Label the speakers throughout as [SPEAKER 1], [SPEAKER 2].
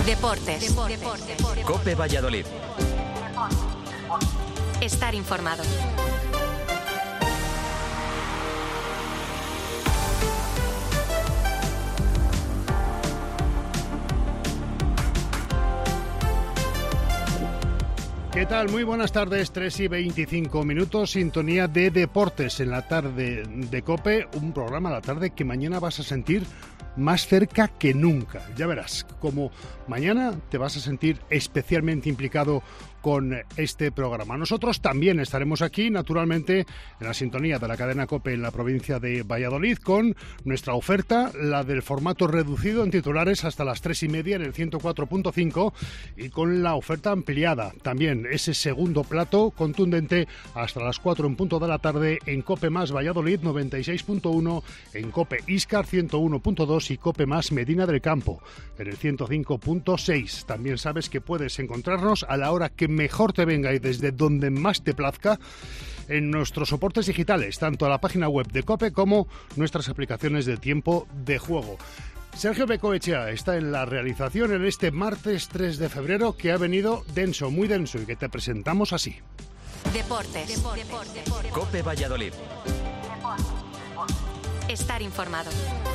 [SPEAKER 1] Deportes.
[SPEAKER 2] COPE Valladolid.
[SPEAKER 1] Estar informado.
[SPEAKER 3] ¿Qué tal? Muy buenas tardes, 3:25, sintonía de Deportes en la tarde de COPE, un programa a la tarde que mañana vas a sentir más cerca que nunca. Ya verás, como mañana te vas a sentir especialmente implicado con este programa. Nosotros también estaremos aquí, naturalmente, en la sintonía de la cadena COPE en la provincia de Valladolid, con nuestra oferta, la del formato reducido en titulares hasta las 3:30 en el 104.5 y con la oferta ampliada. También ese segundo plato contundente hasta las 4 en punto de la tarde en COPE más Valladolid 96.1, en COPE Íscar 101.2 y COPE más Medina del Campo en el 105.6. También sabes que puedes encontrarnos a la hora que mejor te venga y desde donde más te plazca en nuestros soportes digitales, tanto a la página web de COPE como nuestras aplicaciones de tiempo de juego. Sergio Becoechea está en la realización en este martes 3 de febrero que ha venido denso, muy denso, y que te presentamos así.
[SPEAKER 1] Deportes.
[SPEAKER 2] COPE Valladolid.
[SPEAKER 1] Estar informado.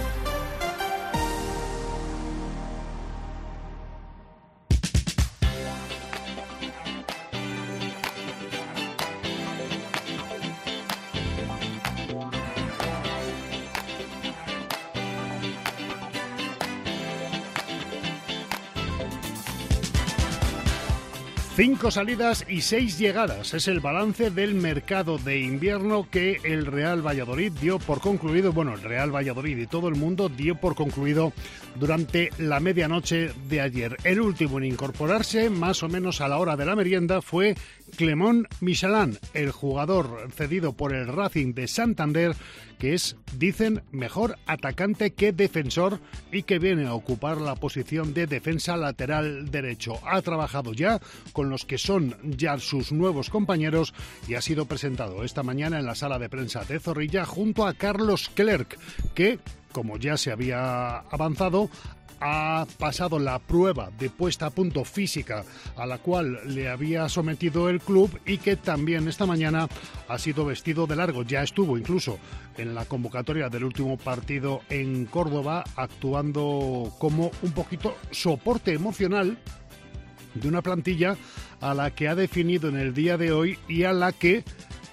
[SPEAKER 3] Cinco salidas y 6 llegadas. Es el balance del mercado de invierno que el Real Valladolid dio por concluido. Bueno, el Real Valladolid y todo el mundo dio por concluido durante la medianoche de ayer. El último en incorporarse, más o menos a la hora de la merienda, fue Clément Michelin, el jugador cedido por el Racing de Santander, que es, dicen, mejor atacante que defensor y que viene a ocupar la posición de defensa lateral derecho. Ha trabajado ya con los que son ya sus nuevos compañeros y ha sido presentado esta mañana en la sala de prensa de Zorrilla junto a Carlos Clerc, que, como ya se había avanzado, ha pasado la prueba de puesta a punto física a la cual le había sometido el club y que también esta mañana ha sido vestido de largo. Ya estuvo incluso en la convocatoria del último partido en Córdoba, actuando como un poquito soporte emocional de una plantilla a la que ha definido en el día de hoy y a la que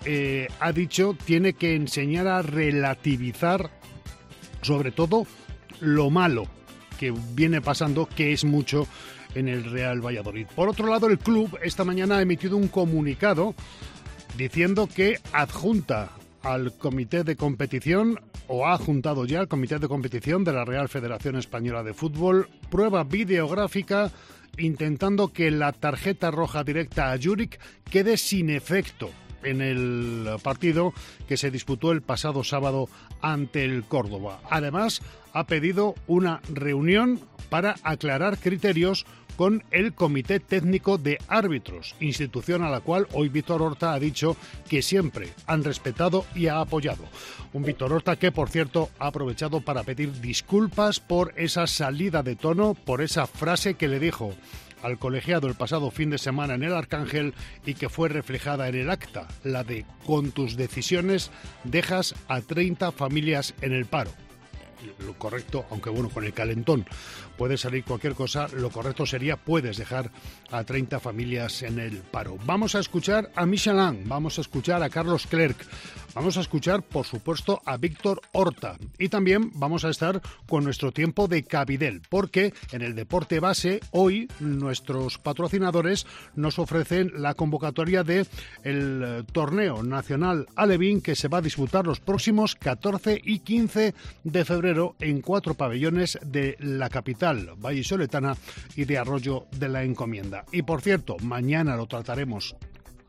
[SPEAKER 3] ha dicho tiene que enseñar a relativizar sobre todo lo malo que viene pasando, que es mucho en el Real Valladolid. Por otro lado, el club esta mañana ha emitido un comunicado diciendo que adjunta al comité de competición, o ha adjuntado ya al comité de competición de la Real Federación Española de Fútbol, prueba videográfica intentando que la tarjeta roja directa a Juric quede sin efecto en el partido que se disputó el pasado sábado ante el Córdoba. Además, ha pedido una reunión para aclarar criterios con el Comité Técnico de Árbitros, institución a la cual hoy Víctor Horta ha dicho que siempre han respetado y ha apoyado. Un Víctor Horta que, por cierto, ha aprovechado para pedir disculpas por esa salida de tono, por esa frase que le dijo al colegiado el pasado fin de semana en el Arcángel y que fue reflejada en el acta, la de con tus decisiones dejas a 30 familias en el paro. Lo correcto, aunque bueno, con el calentón puede salir cualquier cosa, lo correcto sería puedes dejar a 30 familias en el paro. Vamos a escuchar a Michelin, vamos a escuchar a Carlos Clerc, vamos a escuchar, por supuesto, a Víctor Horta y también vamos a estar con nuestro tiempo de Cabidel, porque en el deporte base hoy nuestros patrocinadores nos ofrecen la convocatoria de el torneo nacional Alevín que se va a disputar los próximos 14 y 15 de febrero en 4 pabellones de la capital vallisoletana y de Arroyo de la Encomienda. Y por cierto, mañana lo trataremos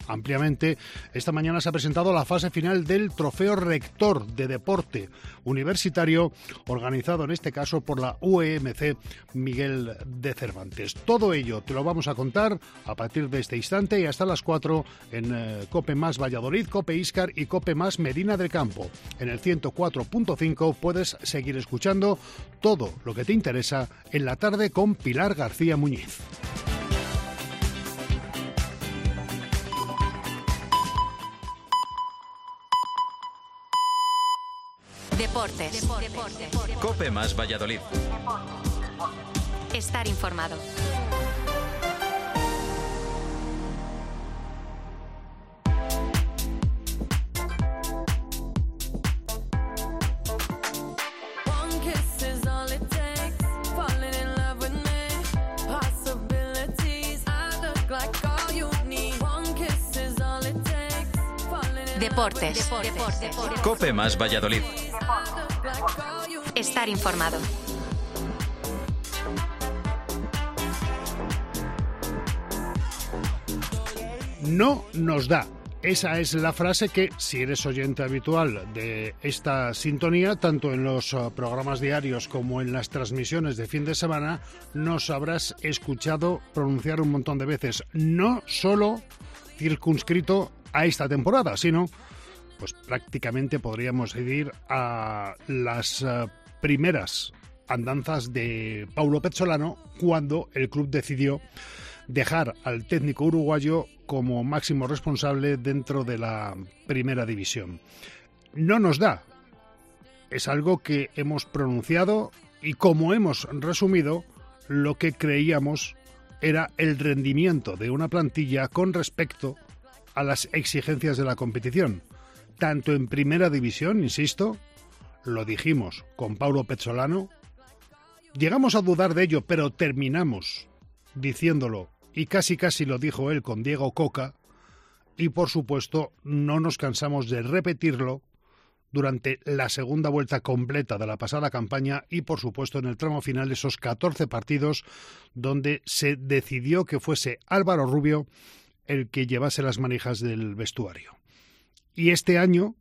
[SPEAKER 3] ampliamente. Esta mañana se ha presentado la fase final del Trofeo Rector de Deporte Universitario, organizado en este caso por la UEMC Miguel de Cervantes. Todo ello te lo vamos a contar a partir de este instante y hasta las 4 en COPE Más Valladolid, COPE Íscar y COPE Más Medina del Campo. En el 104.5 puedes seguir escuchando todo lo que te interesa en la tarde con Pilar García Muñiz.
[SPEAKER 1] Deportes.
[SPEAKER 2] COPE Más Valladolid.
[SPEAKER 1] Estar informado. Deportes.
[SPEAKER 2] COPE Más Valladolid.
[SPEAKER 1] Estar informado.
[SPEAKER 3] No nos da. Esa es la frase que, si eres oyente habitual de esta sintonía, tanto en los programas diarios como en las transmisiones de fin de semana, nos habrás escuchado pronunciar un montón de veces. No solo circunscrito a esta temporada, sino pues prácticamente podríamos ir a las primeras andanzas de Paulo Pezzolano cuando el club decidió dejar al técnico uruguayo como máximo responsable dentro de la primera división. No nos da. Es algo que hemos pronunciado y como hemos resumido lo que creíamos era el rendimiento de una plantilla con respecto a las exigencias de la competición. Tanto en primera división, insisto, lo dijimos con Paulo Pezzolano, llegamos a dudar de ello, pero terminamos diciéndolo, y casi lo dijo él con Diego Coca, y por supuesto no nos cansamos de repetirlo durante la segunda vuelta completa de la pasada campaña y por supuesto en el tramo final de esos 14 partidos donde se decidió que fuese Álvaro Rubio el que llevase las manijas del vestuario. Y este año,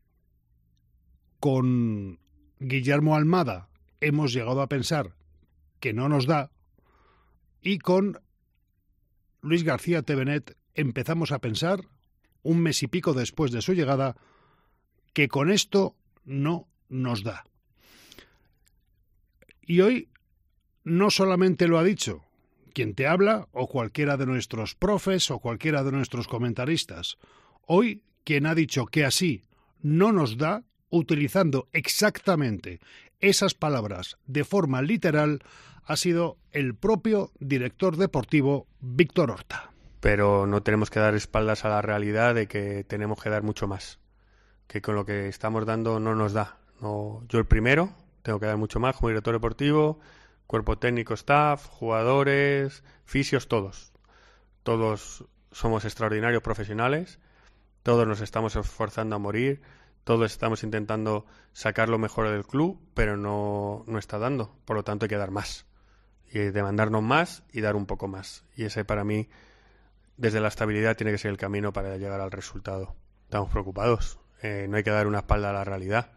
[SPEAKER 3] con Guillermo Almada, hemos llegado a pensar que no nos da, y con Luis García Tevenet empezamos a pensar, un mes y pico después de su llegada, que con esto no nos da. Y hoy no solamente lo ha dicho quien te habla, o cualquiera de nuestros profes, o cualquiera de nuestros comentaristas. Hoy, quien ha dicho que así no nos da, utilizando exactamente esas palabras de forma literal, ha sido el propio director deportivo Víctor Horta.
[SPEAKER 4] Pero no tenemos que dar espaldas a la realidad de que tenemos que dar mucho más, que con lo que estamos dando no nos da. No, yo el primero tengo que dar mucho más como director deportivo, cuerpo técnico, staff, jugadores, fisios, todos. Todos somos extraordinarios profesionales, todos nos estamos esforzando a morir, todos estamos intentando sacar lo mejor del club, pero no está dando. Por lo tanto hay que dar más. Y demandarnos más y dar un poco más. Y ese para mí, desde la estabilidad, tiene que ser el camino para llegar al resultado. Estamos preocupados. No hay que dar una espalda a la realidad.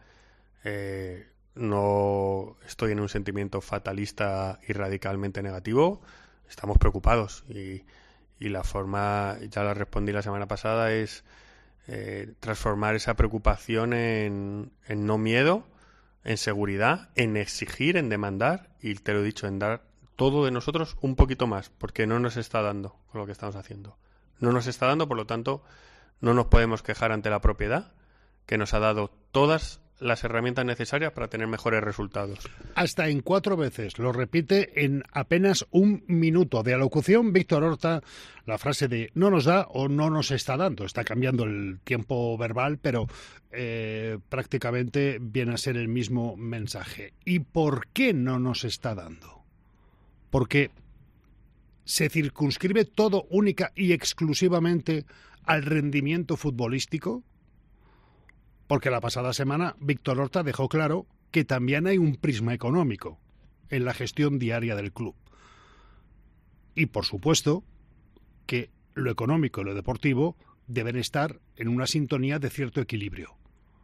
[SPEAKER 4] No estoy en un sentimiento fatalista y radicalmente negativo. Estamos preocupados. Y la forma, ya la respondí la semana pasada, es transformar esa preocupación en no miedo, en seguridad, en exigir, en demandar, y te lo he dicho, en dar todo de nosotros un poquito más, porque no nos está dando con lo que estamos haciendo. No nos está dando, por lo tanto, no nos podemos quejar ante la propiedad, que nos ha dado todas las herramientas necesarias para tener mejores resultados.
[SPEAKER 3] Hasta en 4 veces, lo repite en apenas un minuto de alocución Víctor Horta, la frase de no nos da o no nos está dando. Está cambiando el tiempo verbal, pero prácticamente viene a ser el mismo mensaje. ¿Y por qué no nos está dando? Porque se circunscribe todo única y exclusivamente al rendimiento futbolístico. Porque la pasada semana Víctor Horta dejó claro que también hay un prisma económico en la gestión diaria del club. Y por supuesto que lo económico y lo deportivo deben estar en una sintonía de cierto equilibrio.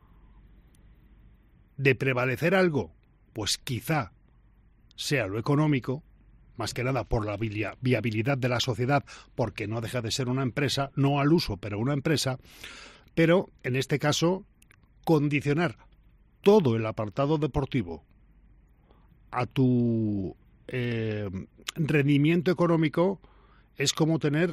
[SPEAKER 3] De prevalecer algo, pues quizá sea lo económico, más que nada por la viabilidad de la sociedad, porque no deja de ser una empresa, no al uso, pero una empresa, pero en este caso condicionar todo el apartado deportivo a tu rendimiento económico es como tener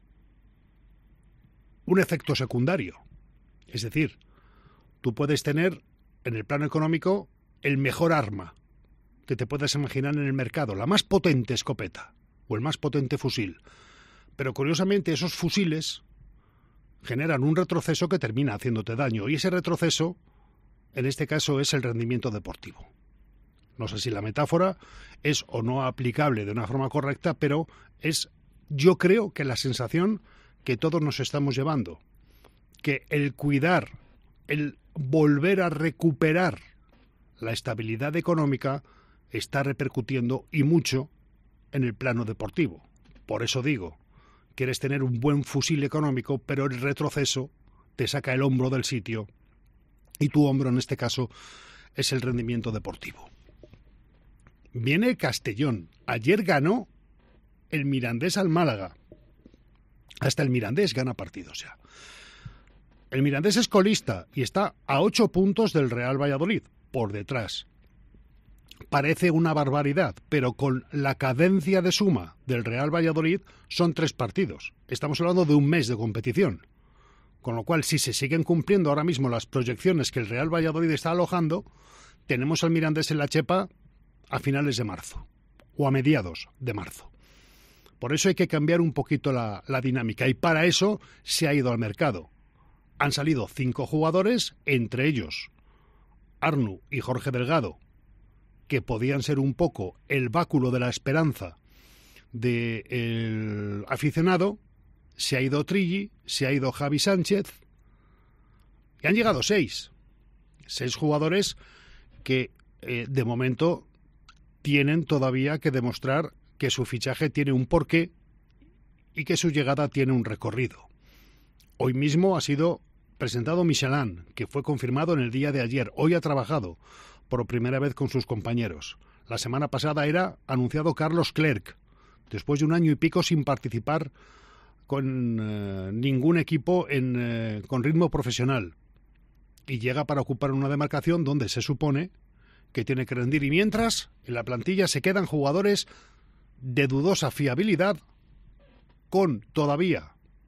[SPEAKER 3] un efecto secundario. Es decir, tú puedes tener en el plano económico el mejor arma que te puedas imaginar en el mercado, la más potente escopeta o el más potente fusil. Pero curiosamente esos fusiles generan un retroceso que termina haciéndote daño, y ese retroceso, en este caso, es el rendimiento deportivo. No sé si la metáfora es o no aplicable de una forma correcta, pero es, yo creo que la sensación que todos nos estamos llevando, que el cuidar, el volver a recuperar la estabilidad económica está repercutiendo y mucho en el plano deportivo. Por eso digo, quieres tener un buen fusil económico, pero el retroceso te saca el hombro del sitio y tu hombro en este caso es el rendimiento deportivo. Viene Castellón. Ayer ganó el Mirandés al Málaga. Hasta el Mirandés gana partidos ya. El Mirandés es colista y está a 8 puntos del Real Valladolid, por detrás. Parece una barbaridad, pero con la cadencia de suma del Real Valladolid son 3 partidos. Estamos hablando de un mes de competición. Con lo cual, si se siguen cumpliendo ahora mismo las proyecciones que el Real Valladolid está alojando, tenemos al Mirandés en la chepa a finales de marzo o a mediados de marzo. Por eso hay que cambiar un poquito la dinámica, y para eso se ha ido al mercado. Han salido 5 jugadores, entre ellos Arnu y Jorge Delgado, que podían ser un poco el báculo de la esperanza del aficionado. Se ha ido Trilli, se ha ido Javi Sánchez, y han llegado 6 jugadores que de momento tienen todavía que demostrar que su fichaje tiene un porqué y que su llegada tiene un recorrido. Hoy mismo ha sido presentado Michelin, que fue confirmado en el día de ayer. Hoy ha trabajado por primera vez con sus compañeros. La semana pasada era anunciado Carlos Clerc, después de 1 año y pico sin participar con ningún equipo con ritmo profesional. Y llega para ocupar una demarcación donde se supone que tiene que rendir. Y mientras, en la plantilla se quedan jugadores de dudosa fiabilidad, con todavía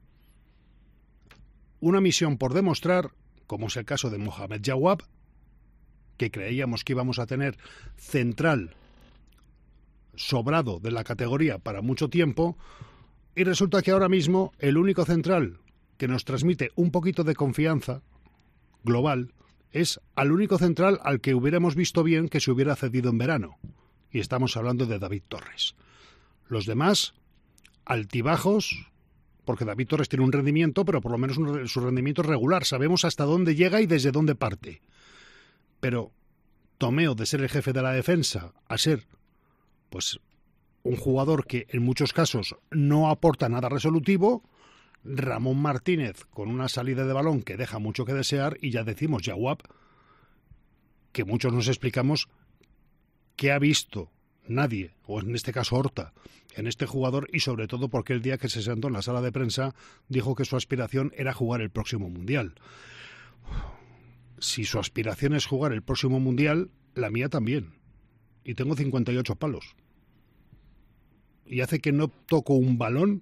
[SPEAKER 3] una misión por demostrar, como es el caso de Mohamed Jawab, que creíamos que íbamos a tener central sobrado de la categoría para mucho tiempo, y resulta que ahora mismo el único central que nos transmite un poquito de confianza global es al único central al que hubiéramos visto bien que se hubiera cedido en verano, y estamos hablando de David Torres. Los demás, altibajos, porque David Torres tiene un rendimiento, pero por lo menos su rendimiento es regular. Sabemos hasta dónde llega y desde dónde parte. Pero Tomeo, de ser el jefe de la defensa, a ser pues un jugador que en muchos casos no aporta nada resolutivo, Ramón Martínez con una salida de balón que deja mucho que desear, y ya decimos Jawab, que muchos nos explicamos qué ha visto nadie, o en este caso Horta, en este jugador, y sobre todo porque el día que se sentó en la sala de prensa dijo que su aspiración era jugar el próximo Mundial. Si su aspiración es jugar el próximo Mundial, la mía también. Y tengo 58 palos. Y hace que no toco un balón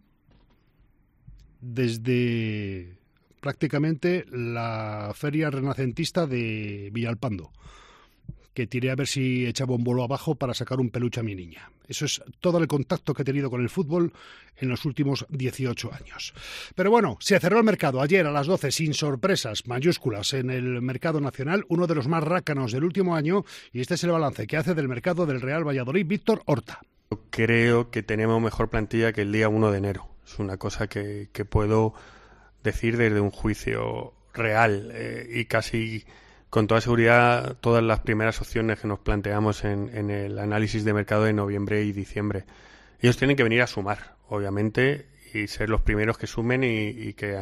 [SPEAKER 3] desde prácticamente la feria renacentista de Villalpando, que tiré a ver si echaba un bolo abajo para sacar un peluche a mi niña. Eso es todo el contacto que he tenido con el fútbol en los últimos 18 años. Pero bueno, se cerró el mercado ayer a las 12 sin sorpresas mayúsculas en el mercado nacional, uno de los más rácanos del último año, y este es el balance que hace del mercado del Real Valladolid Víctor Horta.
[SPEAKER 4] Creo que tenemos mejor plantilla que el día 1 de enero. Es una cosa que puedo decir desde un juicio real y casi con toda seguridad todas las primeras opciones que nos planteamos en el análisis de mercado de noviembre y diciembre. Ellos tienen que venir a sumar, obviamente, y ser los primeros que sumen y que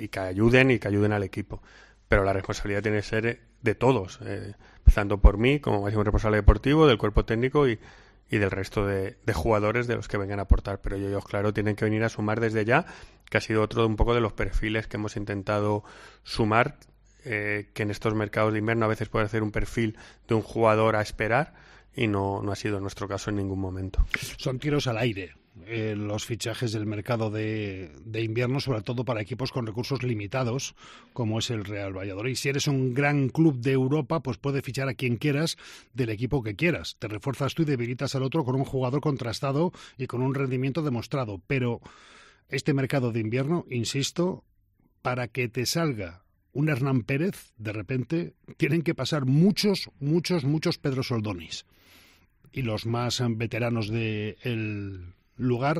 [SPEAKER 4] ayuden al equipo. Pero la responsabilidad tiene que ser de todos, empezando por mí como máximo responsable deportivo, del cuerpo técnico y del resto de jugadores de los que vengan a aportar. Pero ellos, claro, tienen que venir a sumar desde ya, que ha sido otro un poco de los perfiles que hemos intentado sumar, que en estos mercados de invierno a veces puede ser un perfil de un jugador a esperar y no ha sido nuestro caso en ningún momento.
[SPEAKER 3] Son tiros al aire los fichajes del mercado de invierno, sobre todo para equipos con recursos limitados, como es el Real Valladolid. Si eres un gran club de Europa, pues puedes fichar a quien quieras del equipo que quieras. Te refuerzas tú y debilitas al otro con un jugador contrastado y con un rendimiento demostrado. Pero este mercado de invierno, insisto, para que te salga un Hernán Pérez, de repente, tienen que pasar muchos Pedro Soldonis. Y los más veteranos del lugar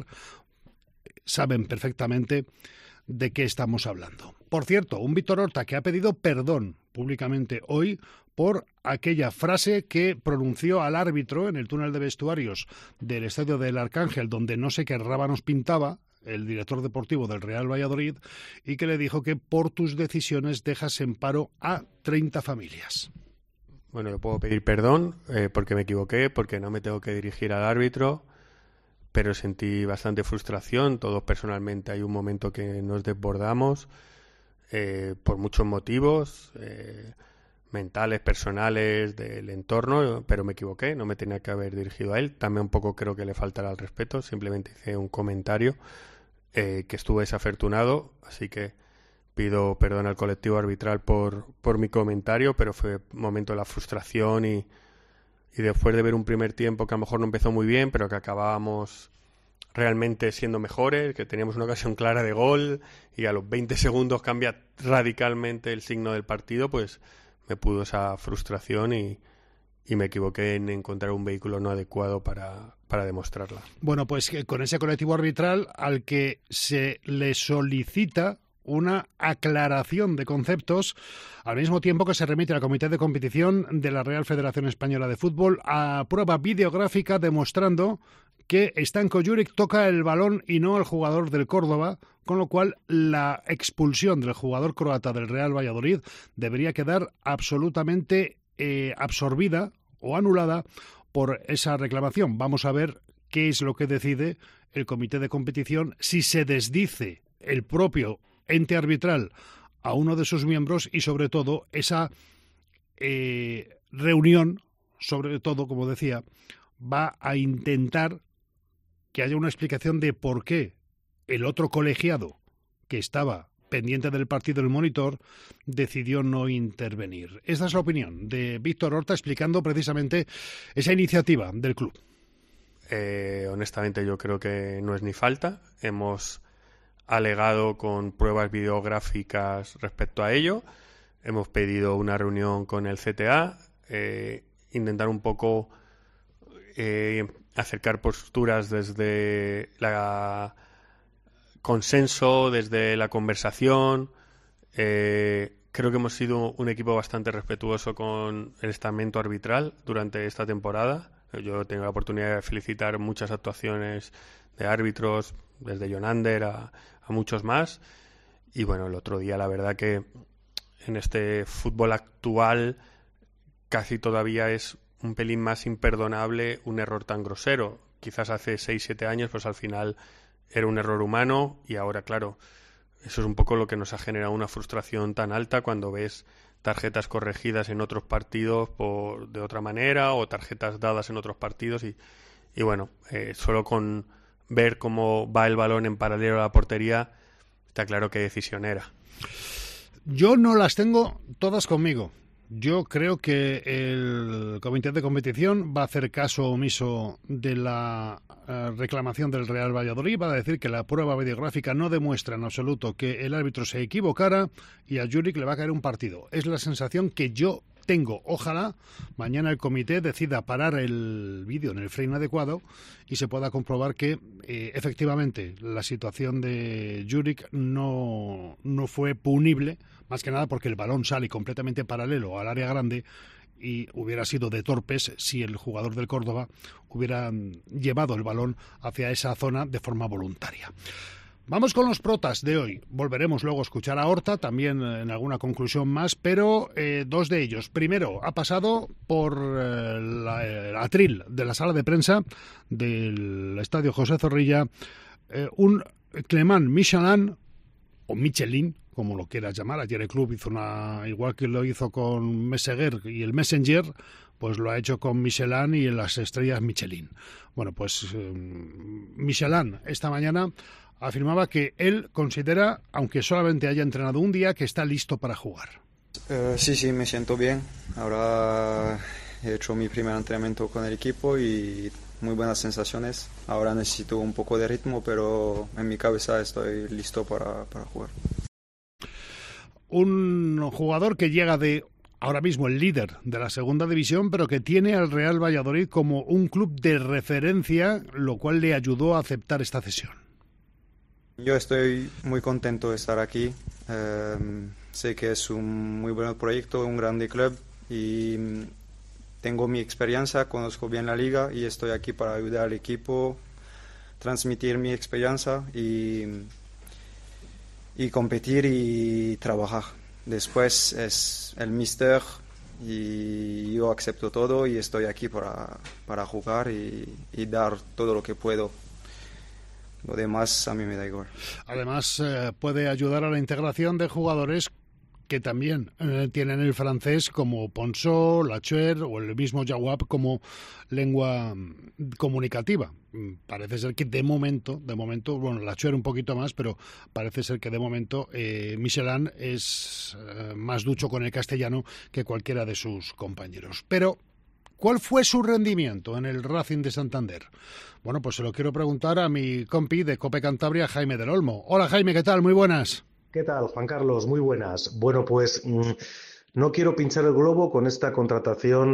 [SPEAKER 3] saben perfectamente de qué estamos hablando. Por cierto, un Víctor Horta que ha pedido perdón públicamente hoy por aquella frase que pronunció al árbitro en el túnel de vestuarios del Estadio del Arcángel, donde no sé qué rábanos pintaba el director deportivo del Real Valladolid, y que le dijo que por tus decisiones dejas en paro a 30 familias.
[SPEAKER 4] Bueno, yo puedo pedir perdón porque me equivoqué, porque no me tengo que dirigir al árbitro, pero sentí bastante frustración. Todos personalmente hay un momento que nos desbordamos por muchos motivos, mentales, personales, del entorno, pero me equivoqué, no me tenía que haber dirigido a él. También un poco creo que le faltará el respeto, simplemente hice un comentario que estuvo desafortunado, así que pido perdón al colectivo arbitral por mi comentario, pero fue un momento de la frustración y después de ver un primer tiempo que a lo mejor no empezó muy bien, pero que acabábamos realmente siendo mejores, que teníamos una ocasión clara de gol y a los 20 segundos cambia radicalmente el signo del partido, pues me pudo esa frustración y me equivoqué en encontrar un vehículo no adecuado para demostrarla.
[SPEAKER 3] Bueno, pues con ese colectivo arbitral al que se le solicita una aclaración de conceptos, al mismo tiempo que se remite al Comité de Competición de la Real Federación Española de Fútbol a prueba videográfica demostrando que Stanko Juric toca el balón y no al jugador del Córdoba, con lo cual la expulsión del jugador croata del Real Valladolid debería quedar absolutamente absorbida o anulada por esa reclamación. Vamos a ver qué es lo que decide el Comité de Competición, si se desdice el propio ente arbitral a uno de sus miembros y sobre todo esa reunión, sobre todo, como decía, va a intentar que haya una explicación de por qué el otro colegiado que estaba pendiente del partido del Monitor decidió no intervenir. Esta es la opinión de Víctor Horta explicando precisamente esa iniciativa del club.
[SPEAKER 4] Honestamente yo creo que no es ni falta. Hemos alegado con pruebas videográficas respecto a ello. Hemos pedido una reunión con el CTA, intentar un poco acercar posturas desde la consenso, desde la conversación. Creo que hemos sido un equipo bastante respetuoso con el estamento arbitral durante esta temporada. Yo tengo la oportunidad de felicitar muchas actuaciones de árbitros, desde Jonander a muchos más. Y bueno, el otro día la verdad que en este fútbol actual casi todavía es un pelín más imperdonable un error tan grosero. Quizás hace 6-7 años pues al final era un error humano y ahora, claro, eso es un poco lo que nos ha generado una frustración tan alta cuando ves tarjetas corregidas en otros partidos de otra manera o tarjetas dadas en otros partidos y bueno, solo con ver cómo va el balón en paralelo a la portería está claro qué decisión era.
[SPEAKER 3] Yo no las tengo todas conmigo. Yo creo que el Comité de Competición va a hacer caso omiso de la reclamación del Real Valladolid, va a decir que la prueba videográfica no demuestra en absoluto que el árbitro se equivocara y a Juric le va a caer un partido. Es la sensación que yo tengo. Ojalá mañana el comité decida parar el vídeo en el frame adecuado y se pueda comprobar que efectivamente la situación de Juric no fue punible, más que nada porque el balón sale completamente paralelo al área grande y hubiera sido de torpes si el jugador del Córdoba hubiera llevado el balón hacia esa zona de forma voluntaria. Vamos con los protas de hoy. Volveremos luego a escuchar a Horta, también en alguna conclusión más, pero dos de ellos. Primero, ha pasado por el atril de la sala de prensa del Estadio José Zorrilla un Clément Michelin, o Michelin, como lo quieras llamar. Ayer el club hizo igual que lo hizo con Messenger y el Messenger, pues lo ha hecho con Michelin y en las estrellas Michelin. Bueno, pues Michelin esta mañana afirmaba que él considera, aunque solamente haya entrenado un día, que está listo para jugar.
[SPEAKER 5] Sí, me siento bien. Ahora he hecho mi primer entrenamiento con el equipo y muy buenas sensaciones. Ahora necesito un poco de ritmo, pero en mi cabeza estoy listo para jugar.
[SPEAKER 3] Un jugador que llega de ahora mismo el líder de la segunda división, pero que tiene al Real Valladolid como un club de referencia, lo cual le ayudó a aceptar esta cesión.
[SPEAKER 5] Yo estoy muy contento de estar aquí. Sé que es un muy buen proyecto, un grande club y tengo mi experiencia, conozco bien la liga y estoy aquí para ayudar al equipo, transmitir mi experiencia y competir y trabajar. Después es el míster y yo acepto todo y estoy aquí para jugar y dar todo lo que puedo. Lo demás a mí me da igual.
[SPEAKER 3] Además, puede ayudar a la integración de jugadores que también tienen el francés, como Ponsó, Lachuer o el mismo Jawab como lengua comunicativa. Parece ser que de momento, bueno, Lachuer un poquito más, pero parece ser que de momento Michelin es más ducho con el castellano que cualquiera de sus compañeros. Pero ¿cuál fue su rendimiento en el Racing de Santander? Bueno, pues se lo quiero preguntar a mi compi de Cope Cantabria, Jaime del Olmo. Hola Jaime, ¿qué tal? Muy buenas.
[SPEAKER 6] ¿Qué tal, Juan Carlos? Muy buenas. Bueno, pues no quiero pinchar el globo con esta contratación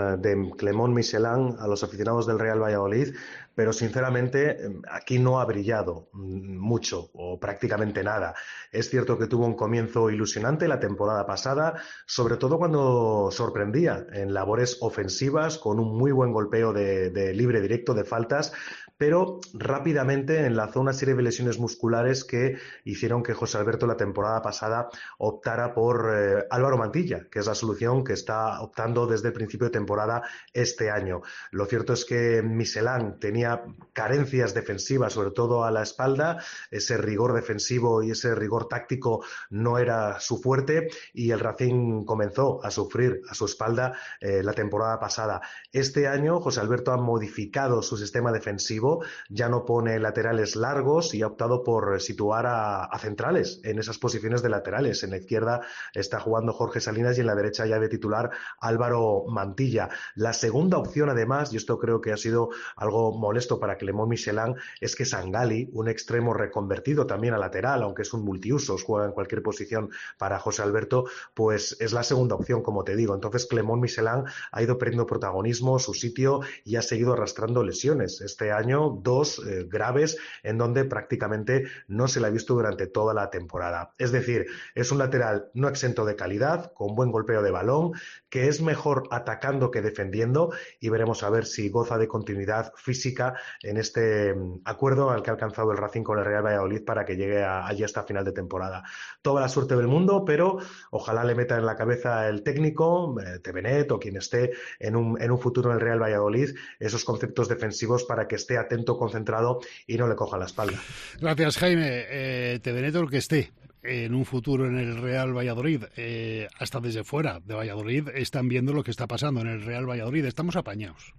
[SPEAKER 6] de Clément Michelin a los aficionados del Real Valladolid, pero sinceramente aquí no ha brillado mucho o prácticamente nada. Es cierto que tuvo un comienzo ilusionante la temporada pasada, sobre todo cuando sorprendía en labores ofensivas con un muy buen golpeo de libre directo de faltas, pero rápidamente enlazó una serie de lesiones musculares que hicieron que José Alberto la temporada pasada optara por Álvaro Mantilla, que es la solución que está optando desde el principio de temporada este año. Lo cierto es que Michelin tenía carencias defensivas, sobre todo a la espalda, ese rigor defensivo y ese rigor táctico no era su fuerte y el Racing comenzó a sufrir a su espalda la temporada pasada. Este año José Alberto ha modificado su sistema defensivo, ya no pone laterales largos y ha optado por situar a centrales en esas posiciones de laterales. En la izquierda está jugando Jorge Salinas y en la derecha ya de titular Álvaro Mantilla. La segunda opción, además, y esto creo que ha sido algo molesto para Clément Michelin, es que Sangali, un extremo reconvertido también a lateral, aunque es un multiusos, juega en cualquier posición para José Alberto, pues es la segunda opción, como te digo. Entonces Clément Michelin ha ido perdiendo protagonismo, su sitio, y ha seguido arrastrando lesiones. Este año dos graves en donde prácticamente no se le ha visto durante toda la temporada. Es decir, es un lateral no exento de calidad, con buen golpeo de balón, que es mejor atacando que defendiendo, y veremos a ver si goza de continuidad física en este acuerdo al que ha alcanzado el Racing con el Real Valladolid para que llegue allí hasta final de temporada. Toda la suerte del mundo, pero ojalá le meta en la cabeza el técnico, Tevenet o quien esté en un futuro en el Real Valladolid, esos conceptos defensivos para que esté atento, concentrado y no le coja la espalda.
[SPEAKER 3] Gracias, Jaime. Tevenet o el que esté en un futuro en el Real Valladolid, hasta desde fuera de Valladolid están viendo lo que está pasando en el Real Valladolid. Estamos apañados.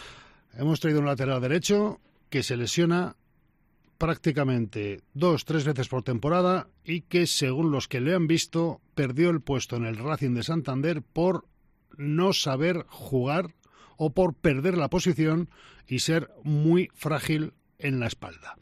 [SPEAKER 3] Hemos traído un lateral derecho que se lesiona prácticamente 2-3 veces por temporada y que, según los que le han visto, perdió el puesto en el Racing de Santander por no saber jugar o por perder la posición y ser muy frágil en la espalda.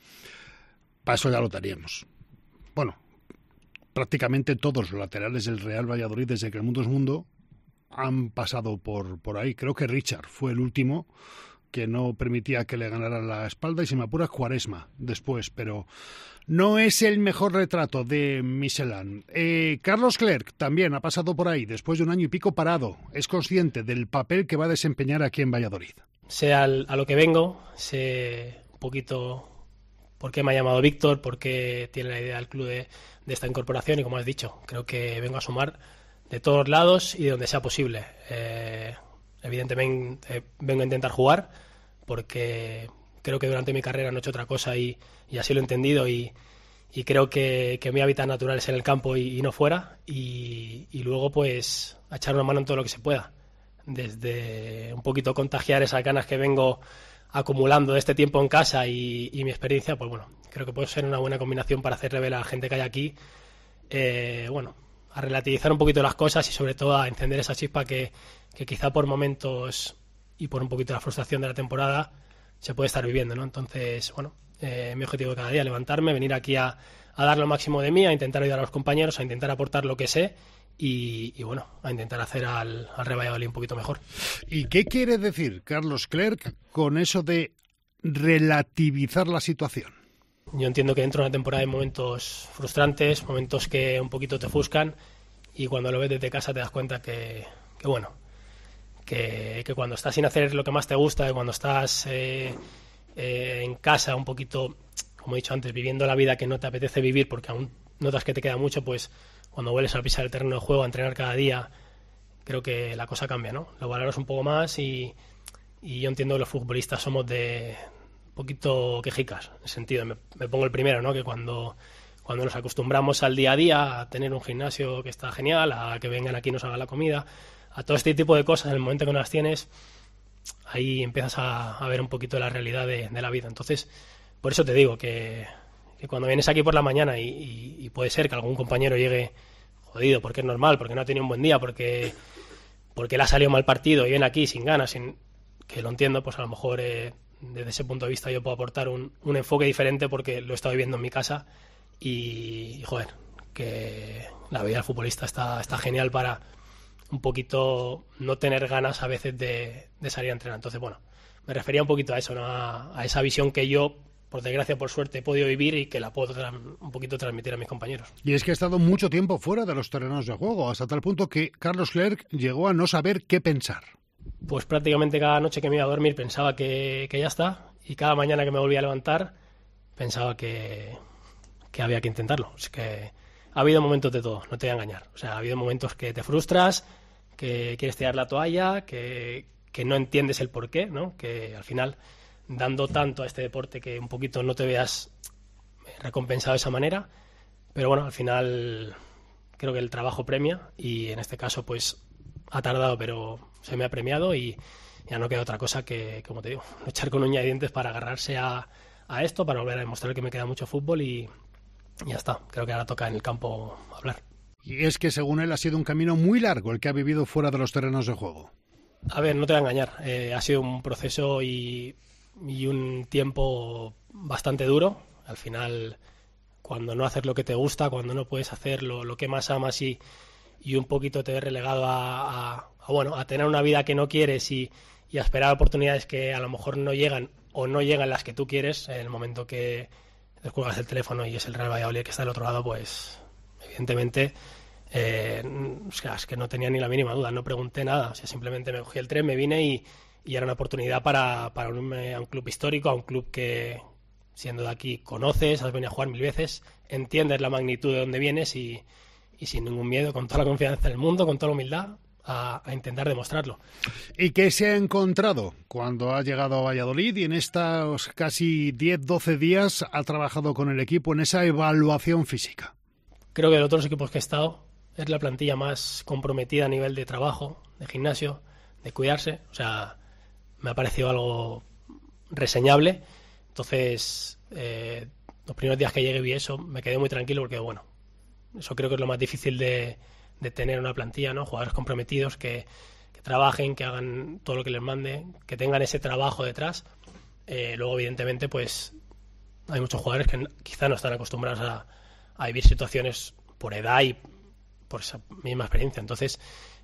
[SPEAKER 3] Para eso ya lo teníamos. Bueno, prácticamente todos los laterales del Real Valladolid desde que el mundo es mundo han pasado por ahí. Creo que Richard fue el último que no permitía que le ganaran la espalda, y se me apura Quaresma después, pero no es el mejor retrato de Michelin. Carlos Clerc también ha pasado por ahí después de un año y pico parado. Es consciente del papel que va a desempeñar aquí en Valladolid.
[SPEAKER 7] Sé a lo que vengo, sé un poquito por qué me ha llamado Víctor, por qué tiene la idea del club de esta incorporación, y como has dicho, creo que vengo a sumar de todos lados y de donde sea posible. Evidentemente vengo a intentar jugar, porque creo que durante mi carrera no he hecho otra cosa y así lo he entendido, y creo que mi hábitat natural es en el campo y no fuera, y luego pues a echar una mano en todo lo que se pueda, desde un poquito contagiar esas ganas que vengo acumulando de este tiempo en casa y mi experiencia, pues bueno, creo que puede ser una buena combinación para hacerle ver a la gente que hay aquí, a relativizar un poquito las cosas y sobre todo a encender esa chispa que quizá por momentos y por un poquito de la frustración de la temporada se puede estar viviendo, ¿no? Entonces, bueno, mi objetivo de cada día, levantarme, venir aquí a dar lo máximo de mí, a intentar ayudar a los compañeros, a intentar aportar lo que sé y bueno, a intentar hacer al Real Valladolid un poquito mejor.
[SPEAKER 3] ¿Y qué quiere decir Carlos Clerc con eso de relativizar la situación?
[SPEAKER 7] Yo entiendo que dentro de una temporada hay momentos frustrantes, momentos que un poquito te ofuscan, y cuando lo ves desde casa te das cuenta que cuando estás sin hacer lo que más te gusta, que cuando estás en casa un poquito, como he dicho antes, viviendo la vida que no te apetece vivir porque aún notas que te queda mucho, pues cuando vuelves a pisar el terreno de juego, a entrenar cada día, creo que la cosa cambia, ¿no? Lo valoras un poco más y yo entiendo que los futbolistas somos de un poquito quejicas, en ese sentido. Me pongo el primero, ¿no? Que cuando nos acostumbramos al día a día, a tener un gimnasio que está genial, a que vengan aquí y nos hagan la comida, a todo este tipo de cosas, en el momento que no las tienes, ahí empiezas a ver un poquito la realidad de la vida. Entonces, por eso te digo que cuando vienes aquí por la mañana y puede ser que algún compañero llegue jodido, porque es normal, porque no ha tenido un buen día, porque le ha salido mal partido y viene aquí sin ganas, que lo entiendo, pues a lo mejor desde ese punto de vista yo puedo aportar un enfoque diferente porque lo he estado viviendo en mi casa y joder, que la vida del futbolista está genial para un poquito no tener ganas a veces de salir a entrenar. Entonces, bueno, me refería un poquito a eso, ¿no? A esa visión que yo, por desgracia, por suerte, he podido vivir y que la puedo un poquito transmitir a mis compañeros.
[SPEAKER 3] Y es que ha estado mucho tiempo fuera de los terrenos de juego, hasta tal punto que Carlos Clerc llegó a no saber qué pensar.
[SPEAKER 7] Pues prácticamente cada noche que me iba a dormir pensaba que ya está, y cada mañana que me volvía a levantar pensaba que había que intentarlo. Es que ha habido momentos de todo, no te voy a engañar. O sea, ha habido momentos que te frustras, que quieres tirar la toalla, que no entiendes el porqué, ¿no? Que al final, dando tanto a este deporte, que un poquito no te veas recompensado de esa manera. Pero bueno, al final creo que el trabajo premia y en este caso pues ha tardado, pero se me ha premiado y ya no queda otra cosa que, como te digo, luchar con uña y dientes para agarrarse a esto, para volver a demostrar que me queda mucho fútbol y ya está. Creo que ahora toca en el campo hablar.
[SPEAKER 3] Y es que según él ha sido un camino muy largo el que ha vivido fuera de los terrenos de juego.
[SPEAKER 7] A ver, no te voy a engañar, ha sido un proceso y un tiempo bastante duro. Al final, cuando no haces lo que te gusta, cuando no puedes hacer lo que más amas y un poquito te ves relegado a tener una vida que no quieres y a esperar oportunidades que a lo mejor no llegan o no llegan las que tú quieres, en el momento que descuelgas el teléfono y es el Real Valladolid que está del otro lado, pues evidentemente es que no tenía ni la mínima duda, no pregunté nada, o sea, simplemente me cogí el tren, me vine y era una oportunidad para unirme a un club histórico, a un club que, siendo de aquí, conoces, has venido a jugar 1000 veces, entiendes la magnitud de dónde vienes y sin ningún miedo, con toda la confianza del mundo, con toda la humildad, a intentar demostrarlo.
[SPEAKER 3] ¿Y qué se ha encontrado cuando ha llegado a Valladolid y en estos casi 10-12 días ha trabajado con el equipo en esa evaluación física?
[SPEAKER 7] Creo que de otros equipos que he estado es la plantilla más comprometida a nivel de trabajo, de gimnasio, de cuidarse. O sea, me ha parecido algo reseñable. Entonces, los primeros días que llegué vi eso, me quedé muy tranquilo porque, bueno, eso creo que es lo más difícil de tener una plantilla, ¿no? Jugadores comprometidos que trabajen, que hagan todo lo que les mande, que tengan ese trabajo detrás. Luego, evidentemente, pues hay muchos jugadores que quizá no están acostumbrados a vivir situaciones por edad y por esa misma experiencia. Entonces,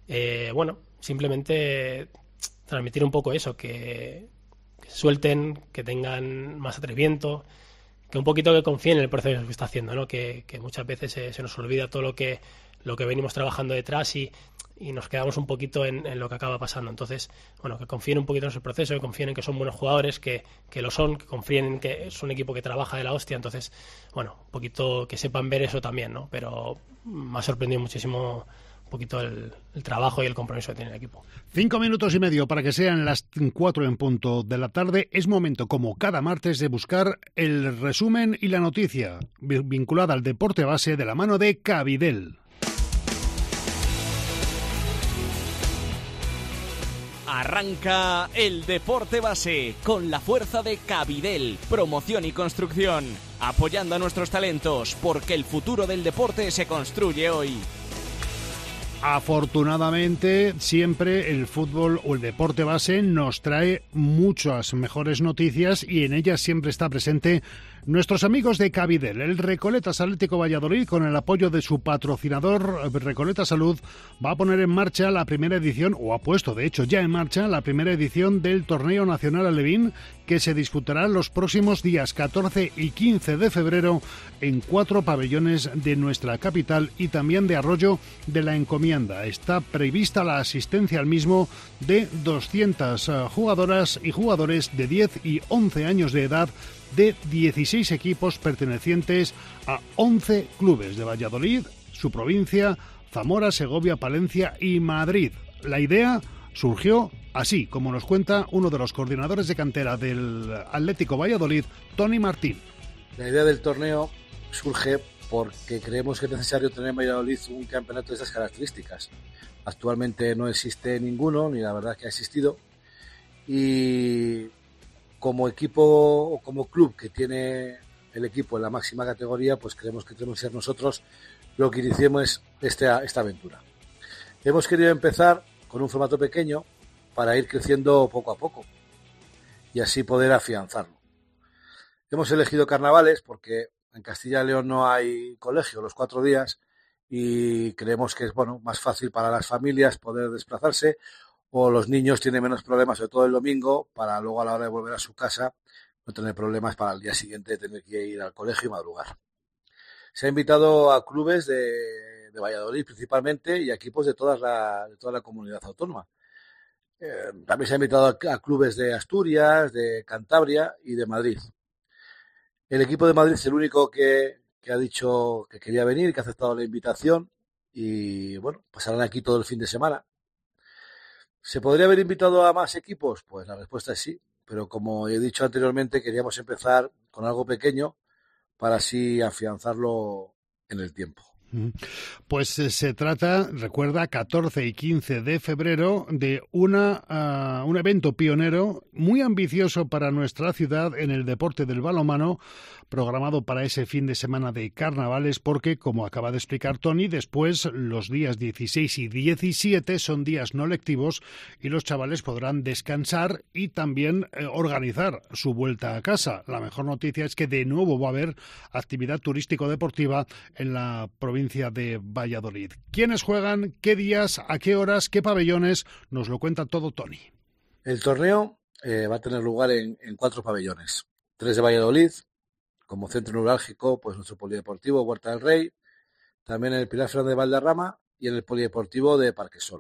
[SPEAKER 7] simplemente transmitir un poco eso, que suelten, que tengan más atrevimiento, que un poquito que confíen en el proceso que está haciendo, ¿no? Que muchas veces se nos olvida todo lo que lo que venimos trabajando detrás y nos quedamos un poquito en lo que acaba pasando. Entonces, bueno, que confíen un poquito en ese proceso, que confíen en que son buenos jugadores, que lo son, que confíen en que es un equipo que trabaja de la hostia. Entonces, bueno, un poquito que sepan ver eso también, ¿no? Pero me ha sorprendido muchísimo un poquito el trabajo y el compromiso que tiene el equipo.
[SPEAKER 3] 5 minutos y medio para que sean las 4 en punto de la tarde. Es momento, como cada martes, de buscar el resumen y la noticia vinculada al deporte base de la mano de Cabidel.
[SPEAKER 8] Arranca el deporte base con la fuerza de Cabidel, promoción y construcción, apoyando a nuestros talentos porque el futuro del deporte se construye hoy.
[SPEAKER 3] Afortunadamente, siempre el fútbol o el deporte base nos trae muchas mejores noticias y en ellas siempre está presente nuestros amigos de Cabidel. El Recoletas Atlético Valladolid, con el apoyo de su patrocinador Recoleta Salud, va a poner en marcha la primera edición, o ha puesto de hecho ya en marcha, la primera edición del Torneo Nacional Alevín, que se disputará los próximos días 14 y 15 de febrero en 4 pabellones de nuestra capital y también de Arroyo de la Encomienda. Está prevista la asistencia al mismo de 200 jugadoras y jugadores de 10 y 11 años de edad de 16 equipos pertenecientes a 11 clubes de Valladolid, su provincia, Zamora, Segovia, Palencia y Madrid. La idea surgió así, como nos cuenta uno de los coordinadores de cantera del Atlético Valladolid, Tony Martín.
[SPEAKER 9] La idea del torneo surge porque creemos que es necesario tener en Valladolid un campeonato de estas características. Actualmente no existe ninguno, ni la verdad que ha existido, y como equipo o como club que tiene el equipo en la máxima categoría, pues creemos que tenemos que ser nosotros lo que iniciemos esta aventura. Hemos querido empezar con un formato pequeño para ir creciendo poco a poco y así poder afianzarlo. Hemos elegido carnavales porque en Castilla y León no hay colegio los 4 días y creemos que es más fácil para las familias poder desplazarse, o los niños tienen menos problemas, sobre todo el domingo, para luego a la hora de volver a su casa no tener problemas para el día siguiente de tener que ir al colegio y madrugar. Se ha invitado a clubes de Valladolid principalmente y a equipos de toda la comunidad autónoma. También se ha invitado a clubes de Asturias, de Cantabria y de Madrid. El equipo de Madrid es el único que ha dicho que quería venir, que ha aceptado la invitación y pasarán aquí todo el fin de semana. ¿Se podría haber invitado a más equipos? Pues la respuesta es sí, pero como he dicho anteriormente, queríamos empezar con algo pequeño para así afianzarlo en el tiempo.
[SPEAKER 3] Pues se trata, recuerda, 14 y 15 de febrero de un evento pionero muy ambicioso para nuestra ciudad en el deporte del balonmano, programado para ese fin de semana de carnavales, porque, como acaba de explicar Tony, después los días 16 y 17 son días no lectivos y los chavales podrán descansar y también organizar su vuelta a casa. La mejor noticia es que de nuevo va a haber actividad turístico-deportiva en la provincia de Valladolid. ¿Quiénes juegan? ¿Qué días? ¿A qué horas? ¿Qué pabellones? Nos lo cuenta todo Tony.
[SPEAKER 9] El torneo va a tener lugar en 4 pabellones. 3 de Valladolid, como centro neurálgico, pues nuestro polideportivo Huerta del Rey, también en el Pilar Fernández de Valderrama y en el polideportivo de Parquesol.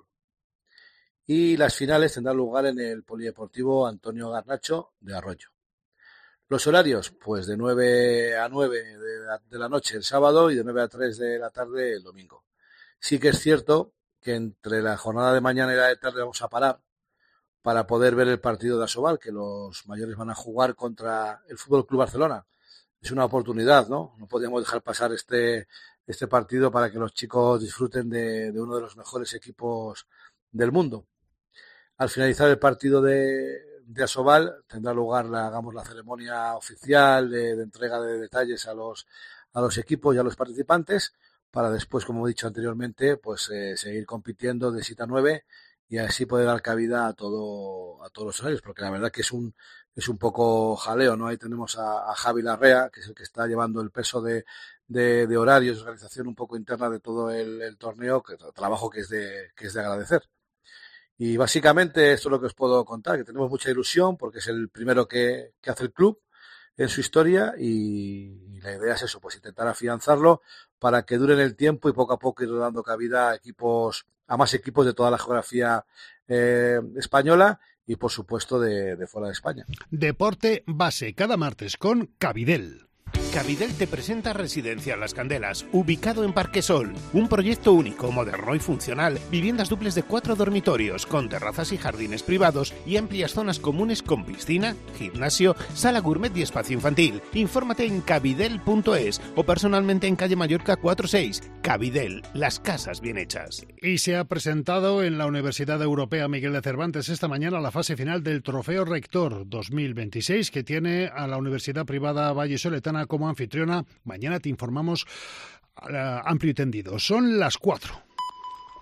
[SPEAKER 9] Y las finales tendrán lugar en el polideportivo Antonio Garnacho de Arroyo. Los horarios, pues de 9 a 9 de la noche el sábado y de 9 a 3 de la tarde el domingo. Sí que es cierto que entre la jornada de mañana y la de tarde vamos a parar para poder ver el partido de Asobal, que los mayores van a jugar contra el Fútbol Club Barcelona. Es una oportunidad, ¿no? No podíamos dejar pasar este partido para que los chicos disfruten de uno de los mejores equipos del mundo. Al finalizar el partido de Asobal tendrá lugar la ceremonia oficial de entrega de detalles a los equipos y a los participantes, para después, como he dicho anteriormente, pues seguir compitiendo de 7 a 9 y así poder dar cabida a todos los horarios, porque la verdad que es un poco jaleo, ¿no? Ahí tenemos a Javi Larrea, que es el que está llevando el peso de horarios, organización un poco interna de todo el torneo, trabajo que es de agradecer. Y básicamente esto es lo que os puedo contar, que tenemos mucha ilusión porque es el primero que hace el club en su historia y la idea es eso, pues intentar afianzarlo para que duren el tiempo y poco a poco ir dando cabida a más equipos de toda la geografía española y, por supuesto, de fuera de España.
[SPEAKER 3] Deporte Base, cada martes con Cabidel.
[SPEAKER 10] Cabidel te presenta Residencia Las Candelas, ubicado en Parquesol. Un proyecto único, moderno y funcional. Viviendas duples de 4 dormitorios, con terrazas y jardines privados y amplias zonas comunes con piscina, gimnasio, sala gourmet y espacio infantil. Infórmate en cabidel.es o personalmente en calle Mallorca 46. Cabidel, las casas bien hechas.
[SPEAKER 3] Y se ha presentado en la Universidad Europea Miguel de Cervantes esta mañana la fase final del Trofeo Rector 2026, que tiene a la Universidad Privada Vallisoletana como anfitriona. Mañana te informamos amplio y tendido. Son las 4.